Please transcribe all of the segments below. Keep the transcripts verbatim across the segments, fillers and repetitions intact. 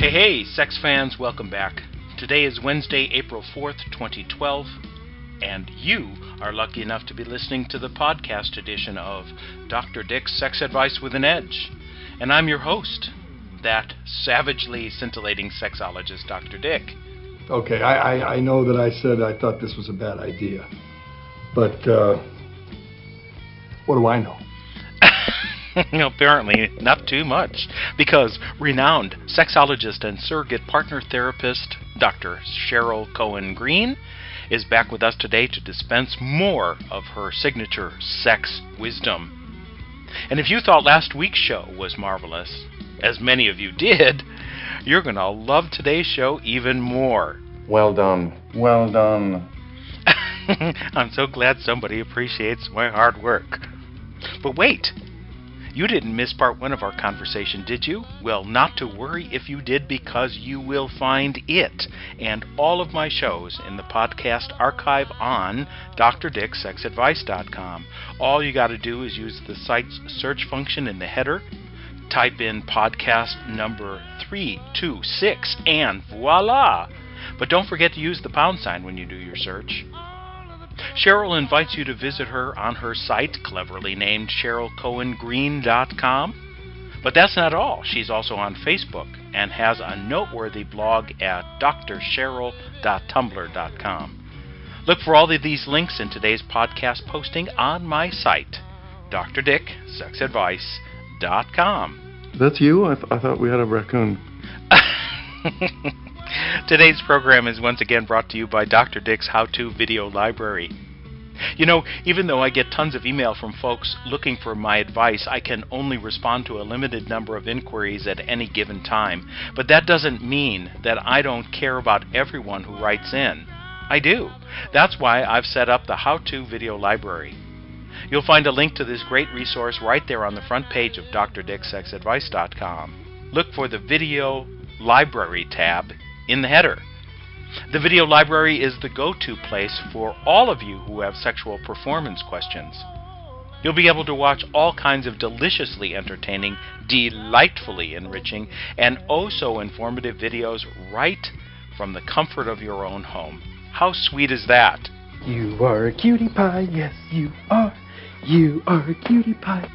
Hey, hey, sex fans, welcome back. Today is Wednesday, April fourth, twenty twelve, and you are lucky enough to be listening to the podcast edition of Doctor Dick's Sex Advice with an Edge. And I'm your host, that savagely scintillating sexologist, Doctor Dick. Okay, I, I, I know that I said I thought this was a bad idea, but uh, what do I know? Apparently not too much, because renowned sexologist and surrogate partner therapist Doctor Cheryl Cohen Green is back with us today to dispense more of her signature sex wisdom. And if you thought last week's show was marvelous, as many of you did, you're going to love today's show even more. Well done. Well done. I'm so glad somebody appreciates my hard work. But wait, you didn't miss part one of our conversation, did you? Well, not to worry if you did, because you will find it and all of my shows in the podcast archive on D R dick sex advice dot com. All you got to do is use the site's search function in the header, type in podcast number three two six, and voila! But don't forget to use the pound sign when you do your search. Cheryl invites you to visit her on her site, cleverly named Cheryl Cohen Green dot com. But that's not all. She's also on Facebook and has a noteworthy blog at D R cheryl dot tumblr dot com. Look for all of these links in today's podcast posting on my site, D R dick sex advice dot com. That's you? I, th- I thought we had a raccoon. Today's program is once again brought to you by Doctor Dick's How-To Video Library. You know, even though I get tons of email from folks looking for my advice, I can only respond to a limited number of inquiries at any given time. But that doesn't mean that I don't care about everyone who writes in. I do. That's why I've set up the How-To Video Library. You'll find a link to this great resource right there on the front page of D R dick sex advice dot com. Look for the Video Library tab in the header. The video library is the go-to place for all of you who have sexual performance questions. You'll be able to watch all kinds of deliciously entertaining, delightfully enriching, and oh so informative videos right from the comfort of your own home. How sweet is that? You are a cutie pie, yes you are. You are a cutie pie.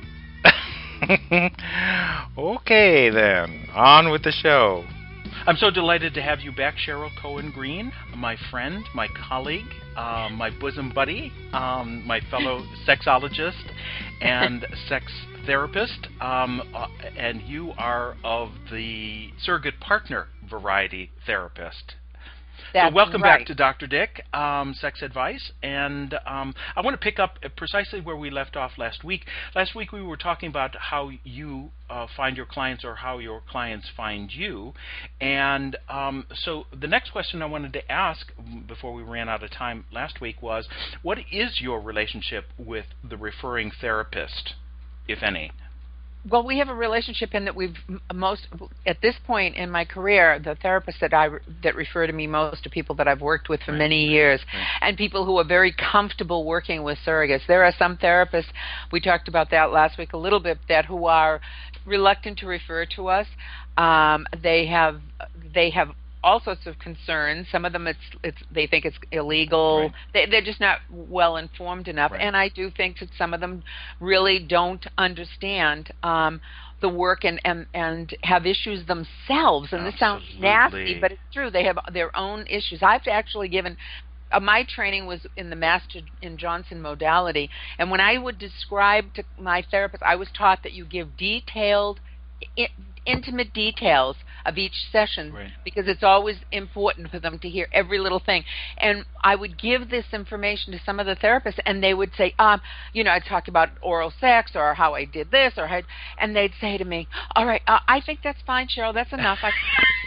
Okay then, on with the show. I'm so delighted to have you back, Cheryl Cohen Green, my friend, my colleague, uh, my bosom buddy, um, my fellow sexologist and sex therapist, um, uh, and you are of the surrogate partner variety therapist. That's so welcome right. back to Doctor Dick, um, Sex Advice, and um, I want to pick up precisely where we left off last week. Last week we were talking about how you uh, find your clients, or how your clients find you, and um, so the next question I wanted to ask before we ran out of time last week was, what is your relationship with the referring therapist, if any? Well, we have a relationship in that we've most, at this point in my career, the therapists that I that refer to me most are people that I've worked with for right. many years, right. and people who are very comfortable working with surrogates. There are some therapists, we talked about that last week a little bit, that who are reluctant to refer to us. Um, they have they have all sorts of concerns. Some of them, it's it's they think it's illegal. Right. They, they're just not well informed enough. Right. And I do think that some of them really don't understand um, the work and, and, and have issues themselves. And Absolutely. This sounds nasty, but it's true. They have their own issues. I've actually given... Uh, my training was in the Master and Johnson modality. And when I would describe to my therapist, I was taught that you give detailed... I, intimate details of each session, right. because it's always important for them to hear every little thing. And I would give this information to some of the therapists, and they would say, um, you know, I'd talk about oral sex or how I did this, or how, and they'd say to me, all right, uh, I think that's fine, Cheryl, that's enough. I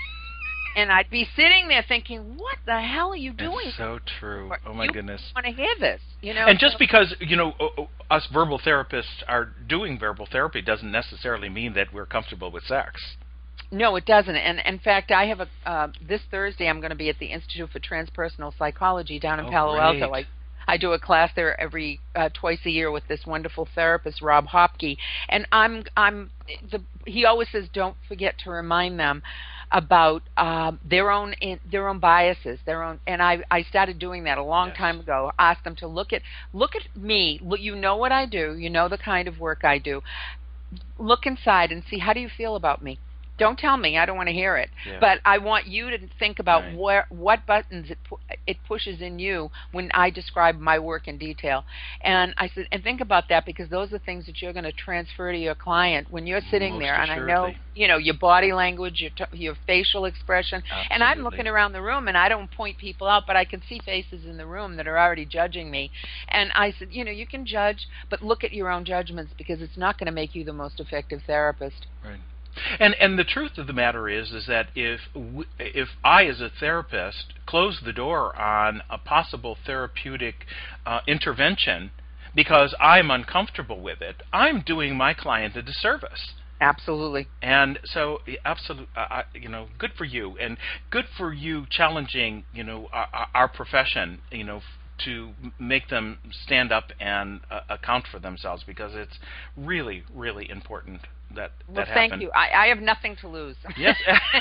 And I'd be sitting there thinking, what the hell are you doing? It's so true. Oh, my you goodness. want to hear this, you know? And just because, you know, us verbal therapists are doing verbal therapy doesn't necessarily mean that we're comfortable with sex. No, it doesn't. And in fact, I have a uh, this Thursday I'm going to be at the Institute for Transpersonal Psychology down in oh, Palo great. Alto. I I do a class there every uh, twice a year with this wonderful therapist, Rob Hopke, and I'm I'm the he always says, don't forget to remind them about um, their own in, their own biases, their own. And I, I started doing that a long Yes. time ago. Asked them to look at look at me. Look, you know what I do. You know the kind of work I do. Look inside and see, how do you feel about me? Don't tell me. I don't want to hear it. Yeah. But I want you to think about Right. where what buttons it pu- it pushes in you when I describe my work in detail. And I said, and think about that, because those are things that you're going to transfer to your client when you're sitting Most there. And I know, assuredly. you know, your body language, your t- your facial expression. And I'm Absolutely. looking around the room, and I don't point people out, but I can see faces in the room that are already judging me. And I said, you know, you can judge, but look at your own judgments, because it's not going to make you the most effective therapist. Right. And and the truth of the matter is is that if w- if I as a therapist close the door on a possible therapeutic uh, intervention because I'm uncomfortable with it, I'm doing my client a disservice. Absolutely. And so, absolutely, uh, you know, good for you, and good for you challenging, you know, our, our profession, you know, to make them stand up and uh, account for themselves, because it's really, really important that Well, that thank happen. you. I, I have nothing to lose. Yes.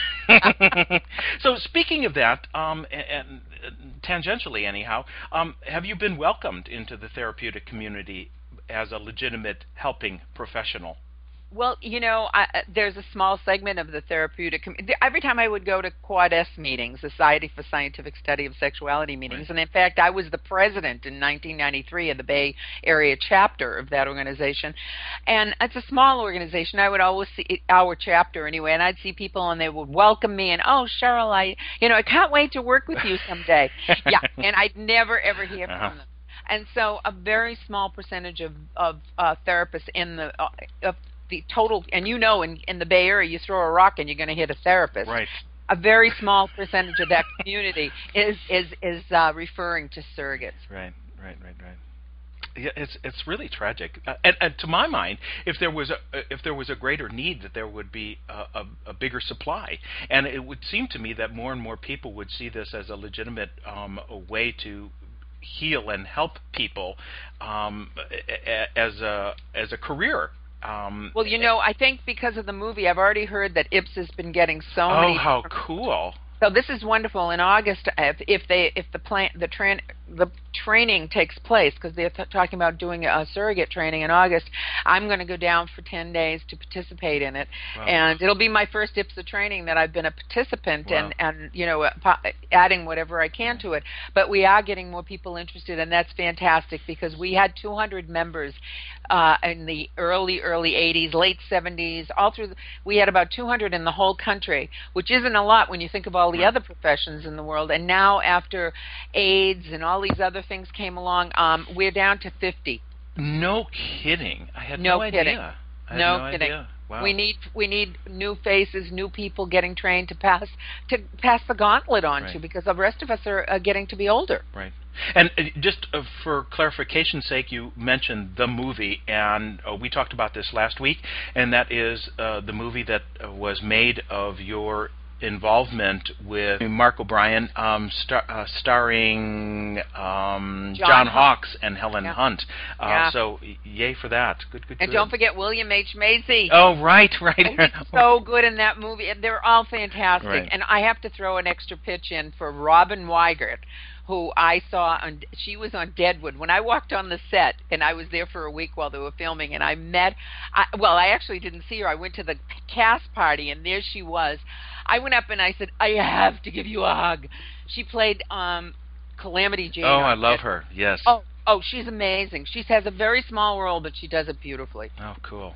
So speaking of that, um, and, and tangentially anyhow, um, have you been welcomed into the therapeutic community as a legitimate helping professional? Well, you know, I, there's a small segment of the therapeutic. Com- every time I would go to Quad S meetings, Society for Scientific Study of Sexuality meetings, Right. and in fact, I was the president in nineteen ninety-three of the Bay Area chapter of that organization. And it's a small organization. I would always see our chapter anyway, and I'd see people, and they would welcome me, and oh, Cheryl, I, you know, I can't wait to work with you someday. Yeah, and I'd never ever hear Uh-huh. from them. And so, a very small percentage of of uh, therapists in the uh, of the total, and you know, in, in the Bay Area, you throw a rock and you're going to hit a therapist. Right. A very small percentage of that community is is is uh, referring to surrogates. Right. Right. Right. Right. Yeah, it's it's really tragic, uh, and, and to my mind, if there was a if there was a greater need, that there would be a, a, a bigger supply, and it would seem to me that more and more people would see this as a legitimate um, a way to heal and help people um, a- a- as a as a career. Um, Well, you know, I think because of the movie, I've already heard that I P S has been getting so oh, many. how cool! So this is wonderful. In August, if, if they if the plan the train the training takes place, because they're th- talking about doing a surrogate training in August, I'm going to go down for ten days to participate in it, Wow. and it'll be my first I P S A training that I've been a participant Wow. and and you know uh, po- adding whatever I can to it. But we are getting more people interested, and that's fantastic, because we had two hundred members uh, in the early early eighties, late seventies, all through. The, we had about two hundred in the whole country, which isn't a lot when you think of all the Right. other professions in the world. And now, after AIDS and all these other things came along, um, we're down to fifty. No kidding! I had No no, kidding. idea. I had No no kidding. idea. Wow. We need we need new faces, new people getting trained to pass to pass the gauntlet on to, Right. because the rest of us are uh, getting to be older. Right. And uh, just uh, for clarification's sake, you mentioned the movie, and uh, we talked about this last week, and that is uh, the movie that uh, was made of your involvement with Mark O'Brien, um, star, uh, starring um, John John, Hunt. Hawkes and Helen Yeah. Hunt. Uh, Yeah. So, y- yay for that. Good, good, And good. don't forget William H. Macy. Oh, right, right. He's so good in that movie, and they're all fantastic. Right. And I have to throw an extra pitch in for Robin Weigert, who I saw on. She was on Deadwood when I walked on the set, and I was there for a week while they were filming. And I met, I, well, I actually didn't see her. I went to the cast party, and there she was. I went up and I said, "I have to give you a hug." She played um, Calamity Jane. Oh, I on love Dead- her. Yes. Oh, oh, she's amazing. She has a very small role, but she does it beautifully. Oh, cool.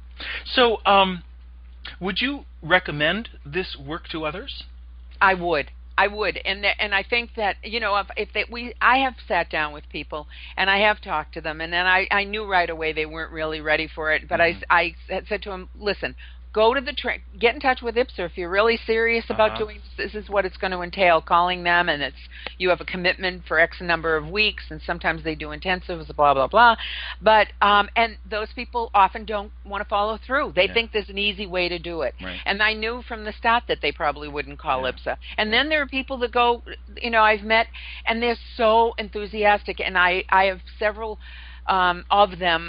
So, um, would you recommend this work to others? I would. I would, and th- and I think that, you know, if if they, we I have sat down with people and I have talked to them, and then I I knew right away they weren't really ready for it, but Mhm. I I had said to them, listen, go to the tra- get in touch with I P S A if you're really serious about Uh-huh. doing this. This is what it's going to entail, calling them, and it's you have a commitment for X number of weeks, and sometimes they do intensives, blah blah blah. But um and those people often don't want to follow through. They Yeah. think there's an easy way to do it. Right. And I knew from the start that they probably wouldn't call Yeah. I P S A. And then there are people that go, you know, I've met, and they're so enthusiastic, and I, I have several um, of them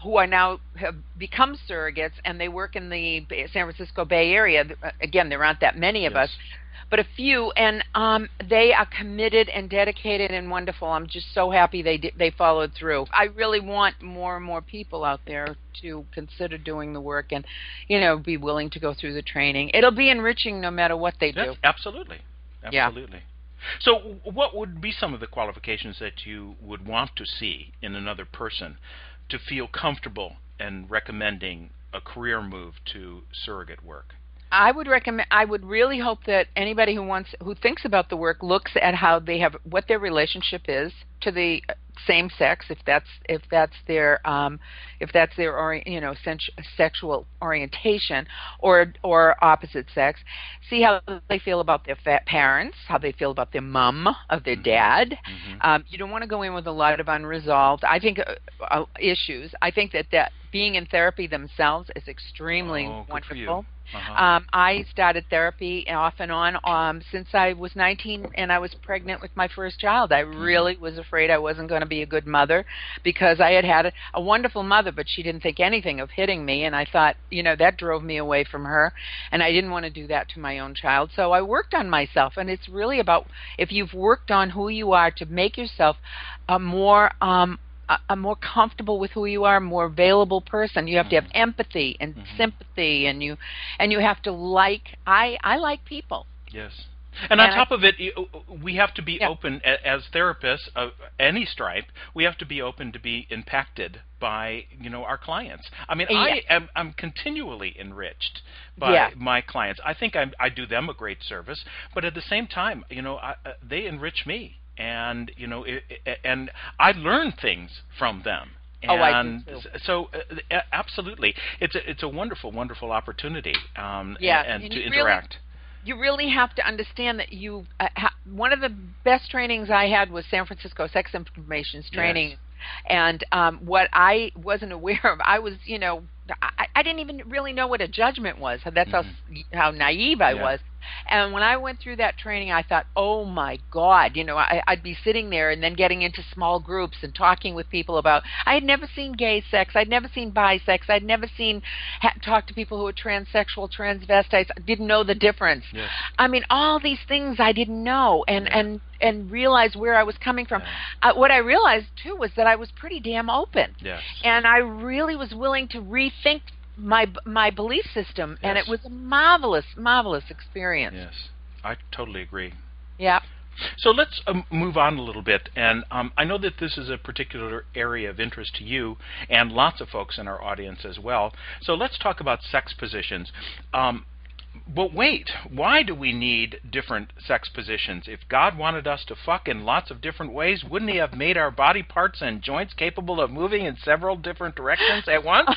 who are now have become surrogates, and they work in the Bay- San Francisco Bay Area. Again, there aren't that many of Yes. us, but a few, and um, they are committed and dedicated and wonderful. I'm just so happy they did, they followed through. I really want more and more people out there to consider doing the work and, you know, be willing to go through the training. It'll be enriching no matter what they do. Yes, absolutely. Absolutely. Yeah. So what would be some of the qualifications that you would want to see in another person to feel comfortable in recommending a career move to surrogate work? I would recommend. I would really hope that anybody who wants, who thinks about the work, looks at how they have, what their relationship is to the same sex, if that's if that's their um, if that's their ori- you know sen- sexual orientation, or or opposite sex. See how they feel about their fa- parents, how they feel about their mom, of their Mm-hmm. dad. Mm-hmm. Um, you don't want to go in with a lot of unresolved, I think, uh, uh, issues. I think that that being in therapy themselves is extremely Oh, good for you. wonderful. Uh-huh. Um, I started therapy off and on um, since I was nineteen, and I was pregnant with my first child. I really was afraid I wasn't going to be a good mother, because I had had a, a wonderful mother, but she didn't think anything of hitting me, and I thought, you know, that drove me away from her, and I didn't want to do that to my own child. So I worked on myself, and it's really about, if you've worked on who you are, to make yourself a more um, a, a more comfortable with who you are, more available person. You have to have empathy and Mhm. sympathy, and you and you have to like. I I like people. Yes. And on And I- top of it, you- we have to be Yeah. open a- as therapists of any stripe. We have to be open to be impacted by, you know, our clients. I mean, Yeah. I am I'm continually enriched by Yeah. my clients. I think I'm, I do them a great service, but at the same time, you know, I, uh, they enrich me, and you know, it, it, and I learn things from them. And Oh, I do too. so, uh, absolutely, it's a it's a wonderful, wonderful opportunity, um, Yeah, and, and and to you really- interact. You really have to understand that you. Uh, ha- one of the best trainings I had was San Francisco Sex Information's training, Yes. and um, what I wasn't aware of, I was, you know, I, I didn't even really know what a judgment was. That's Mhm. how how naive I Yeah. was. And when I went through that training, I thought, oh my God, you know, I, I'd be sitting there and then getting into small groups and talking with people about, I had never seen gay sex, I'd never seen bi sex, I'd never seen, ha- talk to people who were transsexual, transvestites, didn't know the difference. Yes. I mean, all these things I didn't know, and, Yeah. and, and realize where I was coming from. Yeah. Uh, what I realized, too, was that I was pretty damn open. Yes. And I really was willing to rethink my my belief system, and Yes. it was a marvelous, marvelous experience. Yes, I totally agree. Yeah. So let's um, move on a little bit, and um, I know that this is a particular area of interest to you and lots of folks in our audience as well. So let's talk about sex positions. Um, but wait, why do we need different sex positions? If God wanted us to fuck in lots of different ways, wouldn't He have made our body parts and joints capable of moving in several different directions at once?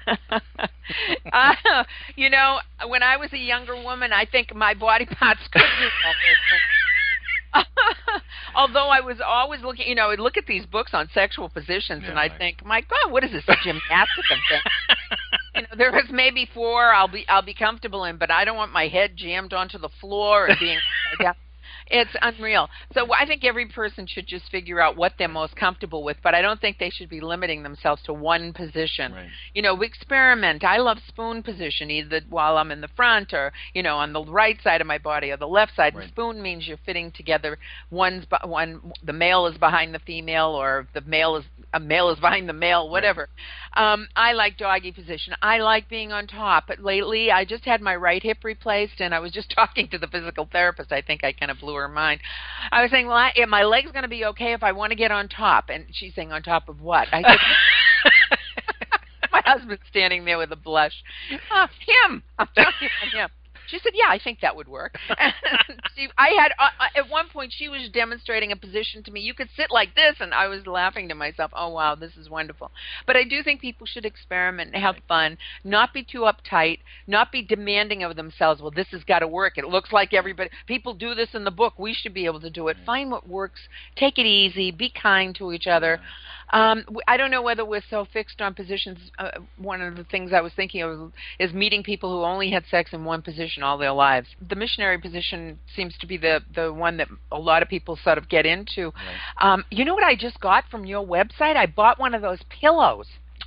uh, you know, when I was a younger woman, I think my body parts could do all those things. Although I was always looking, you know, I'd look at these books on sexual positions, Yeah, and I'd like- think, my God, what is this, a gymnastic thing? You know, there was maybe four I'll be I'll be comfortable in, but I don't want my head jammed onto the floor and being upside down. It's unreal. So I think every person should just figure out what they're most comfortable with, but I don't think they should be limiting themselves to one position. Right. You know, we experiment. I love spoon position, either while I'm in the front or, you know, on the right side of my body or the left side. Right. Spoon means you're fitting together. One's be- one, the male is behind the female, or the male is a male is behind the male, whatever. Um, I like doggy position. I like being on top. But lately, I just had my right hip replaced, and I was just talking to the physical therapist. I think I kind of blew her mind. I was saying, well, I, my leg's going to be okay if I want to get on top. And she's saying, on top of what? I said, my husband's standing there with a blush. Uh, him. I'm telling you, him. She said, yeah, I think that would work. And she, I had, uh, at one point, she was demonstrating a position to me. You could sit like this, and I was laughing to myself, oh, wow, this is wonderful. But I do think people should experiment and have fun, not be too uptight, not be demanding of themselves, well, this has got to work. It looks like everybody, people do this in the book. We should be able to do it. Find what works. Take it easy. Be kind to each other. Um, w- I don't know whether we're so fixed on positions. Uh, one of the things I was thinking of is meeting people who only had sex in one position all their lives. The missionary position seems to be the, the one that a lot of people sort of get into. Right. Um, you know what I just got from your website? I bought one of those pillows.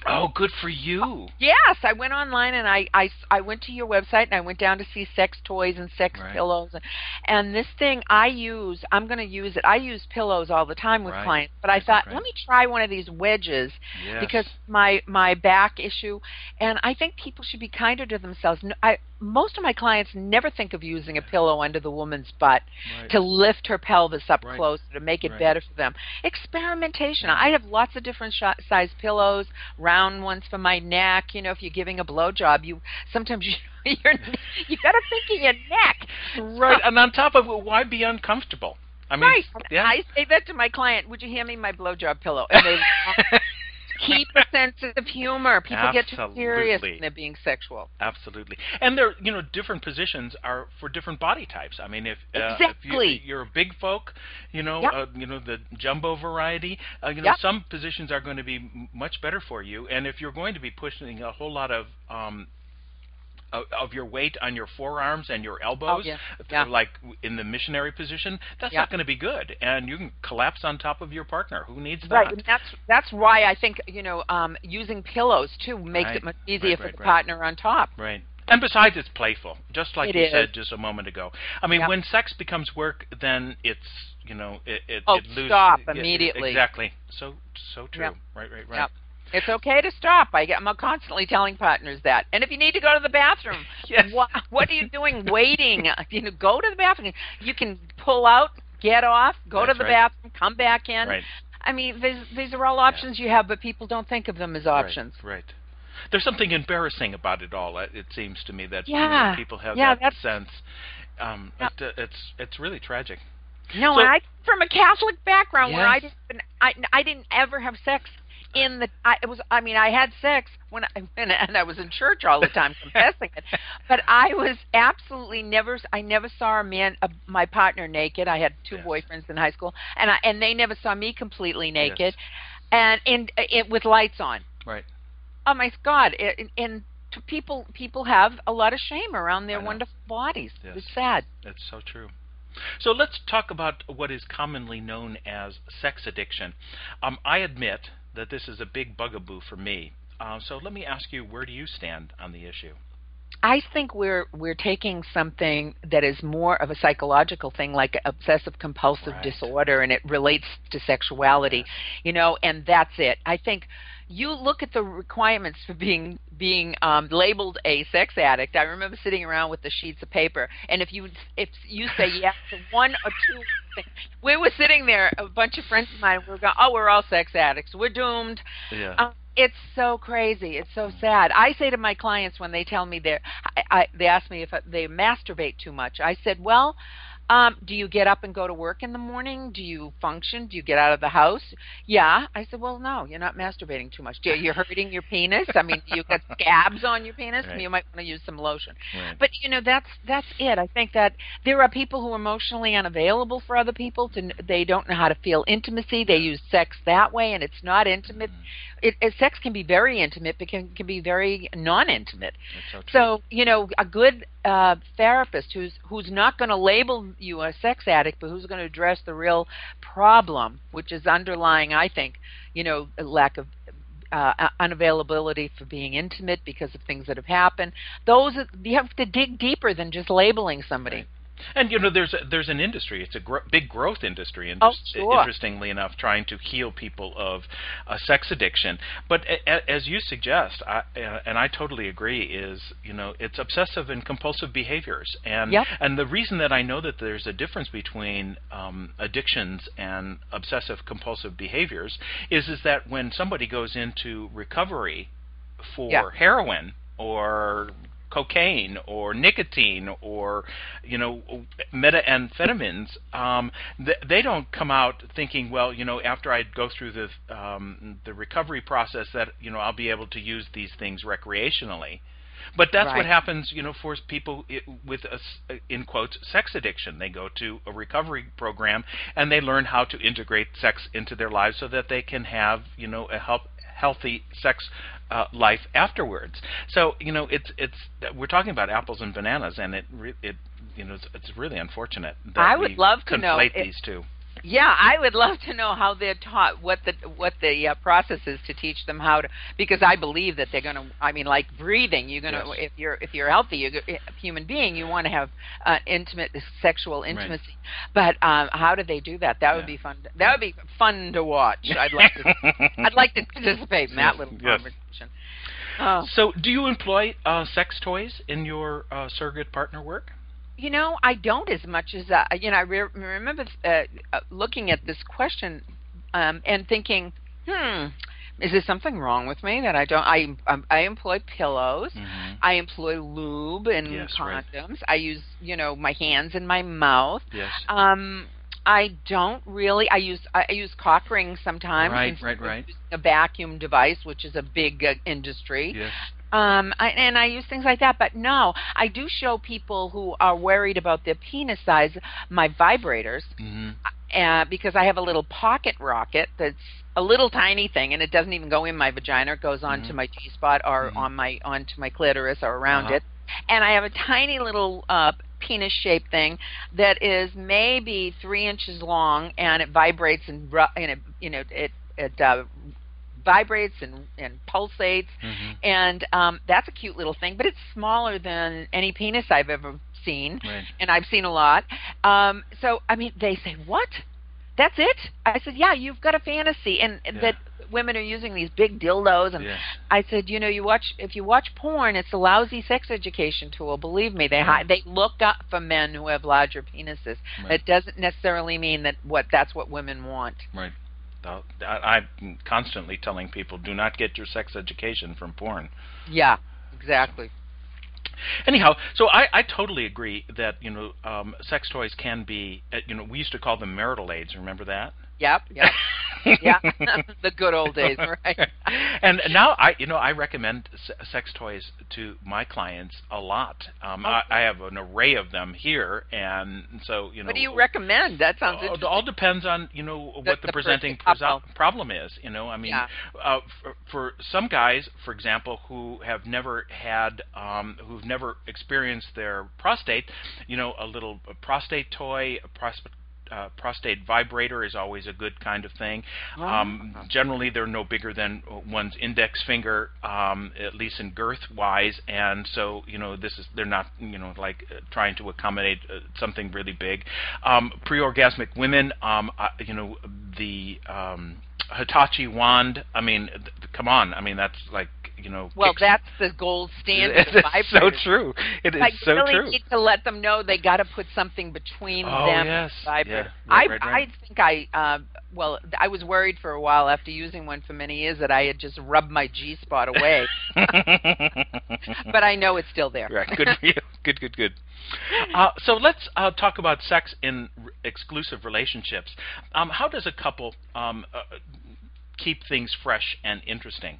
Oh, good for you. Yes, I went online and I, I, I went to your website and I went down to see sex toys and sex Right. pillows. And, and this thing I use, I'm going to use it. I use pillows all the time with Right. clients, but I Right, thought, right. let me try one of these wedges Yes. because my my back issue, and I think people should be kinder to themselves. No, I, most of my clients never think of using a pillow under the woman's butt Right. to lift her pelvis up Right. closer, to make it Right. better for them. Experimentation. Yeah. I have lots of different sh- size pillows, round ones for my neck. You know, if you're giving a blowjob, you sometimes you you're, you got to think of your neck. Right, and on top of it, why be uncomfortable? I mean, Right. yeah. I say that to my client. Would you hand me my blowjob pillow? And they keep a sense of humor. People get too serious Absolutely. when they're being sexual. Absolutely, and there, you know, different positions are for different body types. I mean, if uh, Exactly. if you, you're a big folk, you know, Yep. uh, you know the jumbo variety, uh, you know, Yep. some positions are going to be m- much better for you. And if you're going to be pushing a whole lot of um, of, of your weight on your forearms and your elbows, Oh, yeah. th- Yeah. like in the missionary position, that's Yeah. not going to be good. And you can collapse on top of your partner. Who needs that? Right, and that's that's why I think you know um, using pillows too makes Right. it much easier Right, for right, the right. partner on top. Right. And besides, it's playful, just like It you is. said just a moment ago. I mean, Yep. when sex becomes work, then it's, you know, it, it, Oh, it loses. stop yeah, immediately. Exactly. So, so true. Yep. Right, right, right. Yep. It's okay to stop. I get, I'm constantly telling partners that. And if you need to go to the bathroom, Yes. what, what are you doing waiting? You know, go to the bathroom. You can pull out, get off, go That's to the right. bathroom, come back in. Right. I mean, these these are all options you have, but people don't think of them as options. Right, right. There's something embarrassing about it all. It, it seems to me that you know, Yeah. people have Yeah, that that's- sense. Um, Yeah. it, uh, it's it's really tragic. No, So- and I from a Catholic background where I Yes. didn't I, I didn't ever have sex in the I it was I mean I had sex when I when, and I was in church all the time confessing it, but I was absolutely never I never saw a man uh, my partner naked. I had two Yes. boyfriends in high school, and I and they never saw me completely naked, Yes. and in it with lights on. Right. Oh my God! It, and to people people have a lot of shame around their I know. wonderful bodies. Yes. It's sad. It's so true. So let's talk about what is commonly known as sex addiction. Um, I admit that this is a big bugaboo for me. Uh, so let me ask you, where do you stand on the issue? I think we're we're taking something that is more of a psychological thing, like obsessive compulsive Right. disorder, and it relates to sexuality, Yes. you know, and that's it. I think you look at the requirements for being being um, labeled a sex addict. I remember sitting around with the sheets of paper, and if you if you say yes to one or two things, we were sitting there, a bunch of friends of mine, we were going, oh, we're all sex addicts, we're doomed. Yeah. Um, it's so crazy. It's so sad. I say to my clients when they tell me they're, I, I, they ask me if they masturbate too much. I said, well, um, do you get up and go to work in the morning? Do you function? Do you get out of the house? Yeah. I said, well, no, you're not masturbating too much. You're hurting your penis. I mean, you've got scabs on your penis. Right. You might want to use some lotion. Right. But you know, that's that's it. I think that there are people who are emotionally unavailable for other people. To they don't know how to feel intimacy. They use sex that way, and it's not intimate. It, it, sex can be very intimate, but can can be very non-intimate. It's so true. So you know, a good uh, therapist who's who's not going to label you a sex addict, but who's going to address the real problem, which is underlying, I think, you know, a lack of uh, unavailability for being intimate because of things that have happened. Those are, you have to dig deeper than just labeling somebody. Right. And you know, there's a, there's an industry. It's a gr- big growth industry. And Oh, sure. interestingly enough, trying to heal people of uh, sex addiction. But a, a, as you suggest, I, uh, and I totally agree, is you know, it's obsessive and compulsive behaviors. And Yep. and the reason that I know that there's a difference between um, addictions and obsessive compulsive behaviors is is that when somebody goes into recovery for Yeah. heroin or cocaine or nicotine or you know methamphetamines, um, th- they don't come out thinking, well, you know, after I go through the um, the recovery process that you know I'll be able to use these things recreationally. But that's Right. what happens, you know, for people i- with a, s- in quotes, sex addiction. They go to a recovery program and they learn how to integrate sex into their lives so that they can have, you know, a help, healthy sex uh, life afterwards. So, you know, it's it's we're talking about apples and bananas, and it re- it you know it's, it's really unfortunate that I would we love to conflate know if- these two. Yeah, I would love to know how they're taught, what the what the uh, process is to teach them how to, because I believe that they're going to. I mean, like breathing, you're going to Yes. if you're if you're healthy, you're a human being, you want to have uh, intimate sexual intimacy. But um, how do they do that? That would Yeah. be fun. That would be fun to watch. I'd like to. I'd like to participate in that little Yes. conversation. Oh. So, do you employ uh, sex toys in your uh, surrogate partner work? You know, I don't as much as uh, you know. I re- remember uh, uh, looking at this question um, and thinking, "Hmm, is there something wrong with me that I don't?" I um, I employ pillows, Mm-hmm. I employ lube and Yes, right. condoms. I use you know my hands and my mouth. Yes. Um, I don't really. I use I use cock rings sometimes. Right, instead right, of right. using a vacuum device, which is a big uh, industry. Yes. Um, I, and I use things like that, but no, I do show people who are worried about their penis size my vibrators, Mm-hmm. uh, because I have a little pocket rocket that's a little tiny thing, and it doesn't even go in my vagina. It goes onto Mhm. my G spot or Mhm. on my onto my clitoris or around Uh-huh. it, and I have a tiny little uh, penis-shaped thing that is maybe three inches long, and it vibrates and ru- and it you know it it. Uh, vibrates and, and pulsates, Mm-hmm. and um, that's a cute little thing, but it's smaller than any penis I've ever seen, Right. and I've seen a lot. Um, so, I mean, they say, what? That's it? I said, yeah, you've got a fantasy, and Yeah. that women are using these big dildos, and Yes. I said, you know, you watch if you watch porn, it's a lousy sex education tool. Believe me, they hi- Right. they look up for men who have larger penises. Right. It doesn't necessarily mean that what that's what women want. Right. Uh, I- I'm constantly telling people, do not get your sex education from porn. Yeah, exactly. Anyhow, so I, I totally agree that, you know, um, sex toys can be, uh, you know, we used to call them marital aids. Remember that? Yep, yep. Yeah, the good old days, right? And now I, you know, I recommend se- sex toys to my clients a lot. Um, I, I have an array of them here, and so you know. What do you recommend? That sounds Uh, interesting. It all depends on you know The- what the, the presenting person- preso- couple. problem is. You know, I mean, Yeah. uh, for, for some guys, for example, who have never had, um, who've never experienced their prostate, you know, a little a prostate toy, a prostate. Uh, prostate vibrator is always a good kind of thing. Um, Ah. generally, they're no bigger than one's index finger, um, at least in girth-wise, and so you know this is they're not you know like uh, trying to accommodate uh, something really big. Um, pre-orgasmic women, um, uh, you know the um, Hitachi wand. I mean, th- th- come on. I mean that's like you know. Well, kicks- that's the gold standard. of It's so vibrators. true. It is I so really true. need to let them know they got to put something between Oh, them yes. and the vibrator. Yeah. Right, I right, right. I think I uh, well I was worried for a while after using one for many years that I had just rubbed my G spot away, but I know it's still there. Right. Good for you. Good, good, good. Uh, so let's uh, talk about sex in r- exclusive relationships. Um, how does a couple um, uh, keep things fresh and interesting?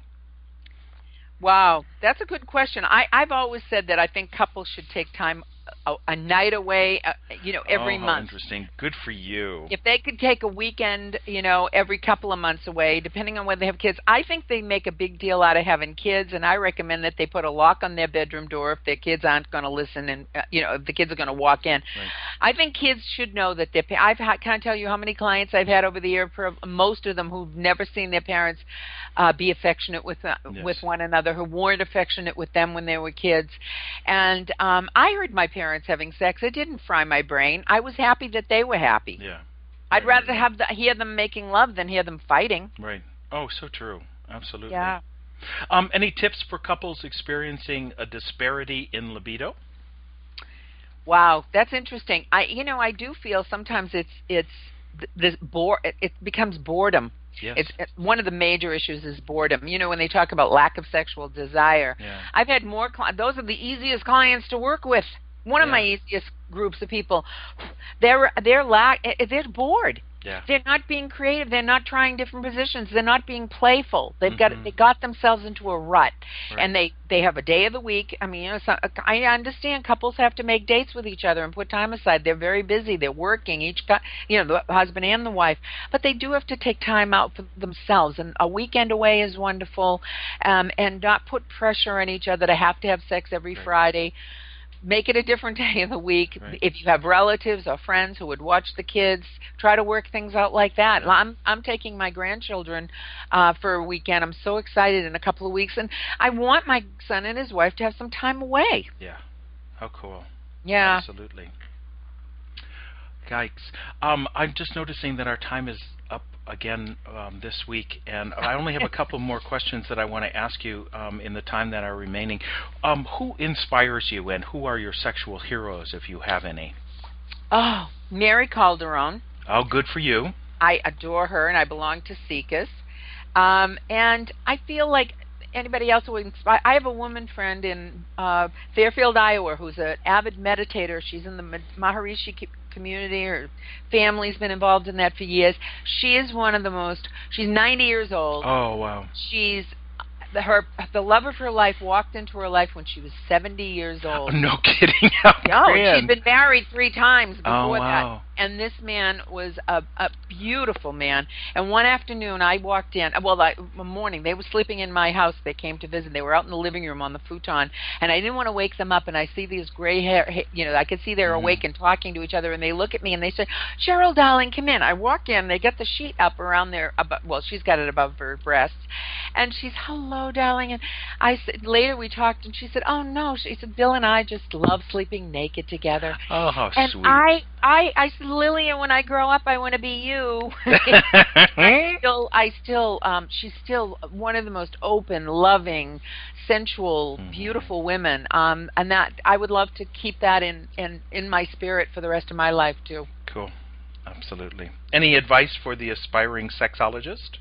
Wow, that's a good question. I, I've always said that I think couples should take time, a, a night away, uh, you know, every oh, how month. Interesting. Good for you. If they could take a weekend, you know, every couple of months away, depending on whether they have kids, I think they make a big deal out of having kids, and I recommend that they put a lock on their bedroom door if their kids aren't going to listen, and uh, you know, if the kids are going to walk in. Right. I think kids should know that their. Pa- I've had, can't tell you how many clients I've had over the year. For most of them who've never seen their parents uh, be affectionate with uh, Yes. with one another, who weren't affectionate with them when they were kids, and um, I heard my parents having sex. It didn't fry my brain. I was happy that they were happy. Yeah. I'd Right, rather right, have the, hear them making love than hear them fighting. Right. Oh, so true. Absolutely. Yeah. Um, any tips for couples experiencing a disparity in libido? Wow, that's interesting. I, you know, I do feel sometimes it's it's th- this bore. It, it becomes boredom. Yes. It's it, one of the major issues is boredom. You know, when they talk about lack of sexual desire, Yeah. I've had more. Cli- those are the easiest clients to work with. One of Yeah. my easiest groups of people, they're they're lack. They're bored. Yeah. They're not being creative. They're not trying different positions. They're not being playful. They've got Mhm. they got themselves into a rut, Right. and they they have a day of the week. I mean, you know, so, I understand couples have to make dates with each other and put time aside. They're very busy. They're working. Each guy, you know, the husband and the wife, but they do have to take time out for themselves. And a weekend away is wonderful, um, and not put pressure on each other to have to have sex every Right. Friday. make it a different day of the week. Right. If you have relatives or friends who would watch the kids, try to work things out like that. Yeah. I'm I'm taking my grandchildren uh, for a weekend. I'm so excited in a couple of weeks, and I want my son and his wife to have some time away. Yeah. How cool. Yeah. Absolutely. Yikes. Um, I'm just noticing that our time is up again um, this week, and I only have a couple more questions that I want to ask you um, in the time that are remaining. Um, who inspires you, and who are your sexual heroes, if you have any? Oh, Mary Calderon. Oh, good for you. I adore her, and I belong to SIECUS. Um, and I feel like anybody else who inspire. I have a woman friend in uh, Fairfield, Iowa, who's an avid meditator. She's in the Maharishi community. Her family's been involved in that for years. She is one of the most. She's ninety years old. Oh, wow. She's the, her the love of her life walked into her life when she was seventy years old. Oh, no kidding. How No, grand. she'd been married three times before Oh, wow. that. And this man was a, a beautiful man. And one afternoon I walked in, well, I, one morning, they were sleeping in my house. They came to visit. They were out in the living room on the futon. And I didn't want to wake them up. And I see these gray hair, you know, I could see they're Mm-hmm. awake and talking to each other. And they look at me and they say, Cheryl, darling, come in. I walk in. They get the sheet up around their, above, well, she's got it above her breasts. And she's, hello, darling. And I said, later we talked and she said, oh, no. She said, Bill and I just love sleeping naked together. Oh, how And sweet. I, I, I said, Lillian, when I grow up, I want to be you. I still, I still, um, she's still one of the most open, loving, sensual, Mm-hmm. beautiful women. Um, and that I would love to keep that in, in, in my spirit for the rest of my life too. Cool. Absolutely. Any advice for the aspiring sexologist?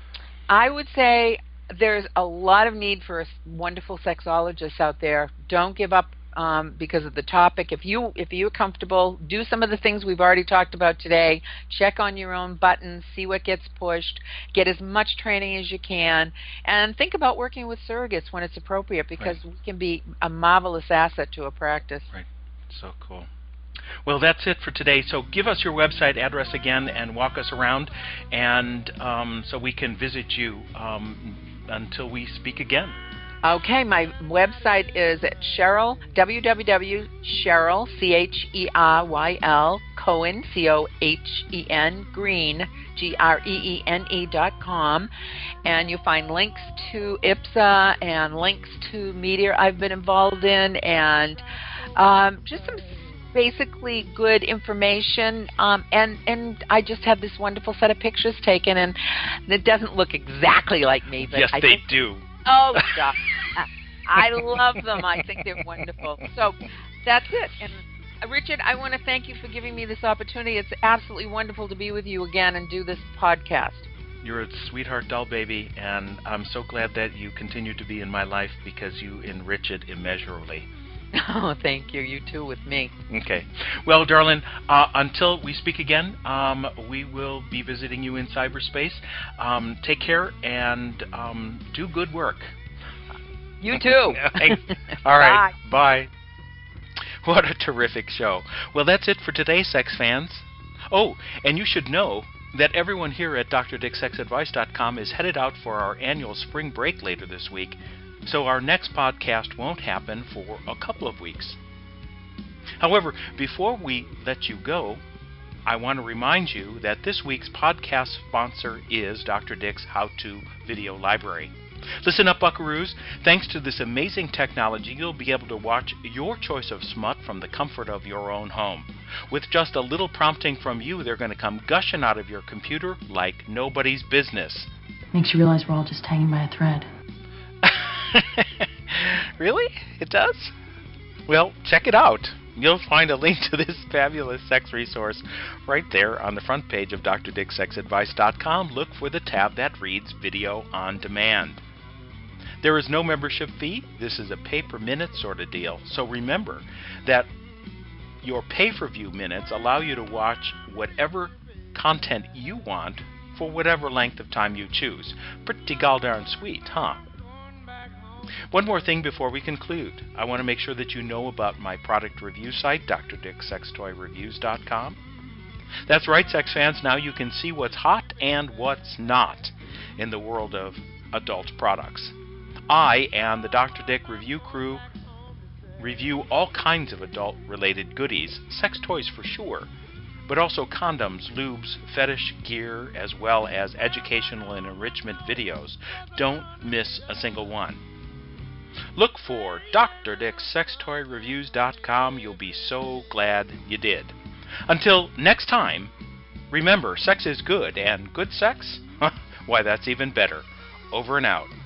I would say there's a lot of need for wonderful sexologists out there. Don't give up um, because of the topic. If you if you're comfortable, do some of the things we've already talked about today. Check on your own buttons, see what gets pushed, get as much training as you can, and think about working with surrogates when it's appropriate, because Right. we can be a marvelous asset to a practice. Right. So cool. Well, that's it for today. So give us your website address again and walk us around, and um, so we can visit you um, until we speak again. Okay, my website is at Cheryl, w w w dot Cheryl, C H E R Y L, Cohen, C O H E N, Green, G R E E N E dot com. And you'll find links to I P S A and links to media I've been involved in, and um, just some basically good information, um, and and I just have this wonderful set of pictures taken, and it doesn't look exactly like me, but Yes, I they think, do. oh, stop. I love them. I think they're wonderful. So that's it. And uh, Richard, I want to thank you for giving me this opportunity. It's absolutely wonderful to be with you again and do this podcast. You're a sweetheart doll baby, and I'm so glad that you continue to be in my life because you enrich it immeasurably. Oh, thank you. You too with me. Okay. Well, darling, uh, until we speak again, um, we will be visiting you in cyberspace. Um, take care and um, do good work. You too. Thanks. All right. Bye. Bye. What a terrific show. Well, that's it for today, sex fans. Oh, and you should know that everyone here at D R Dick Sex Advice dot com is headed out for our annual spring break later this week. So our next podcast won't happen for a couple of weeks. However, before we let you go, I want to remind you that this week's podcast sponsor is Doctor Dick's How-To Video Library. Listen up, buckaroos. Thanks to this amazing technology, you'll be able to watch your choice of smut from the comfort of your own home. With just a little prompting from you, they're going to come gushing out of your computer like nobody's business. Makes you realize we're all just hanging by a thread. Really? It does? Well, check it out. You'll find a link to this fabulous sex resource right there on the front page of D R Dick Sex Advice dot com. Look for the tab that reads Video on Demand. There is no membership fee. This is a pay-per-minute sort of deal. So remember that your pay-per-view minutes allow you to watch whatever content you want for whatever length of time you choose. Pretty goldarn sweet, huh? One more thing before we conclude. I want to make sure that you know about my product review site, D R Dick Sex Toy Reviews dot com. That's right, sex fans. Now you can see what's hot and what's not in the world of adult products. I and the Doctor Dick review crew review all kinds of adult-related goodies, sex toys for sure, but also condoms, lubes, fetish gear, as well as educational and enrichment videos. Don't miss a single one. Look for D R Dick's Sex Toy Reviews dot com. You'll be so glad you did. Until next time, remember, sex is good, and good sex? Why, that's even better. Over and out.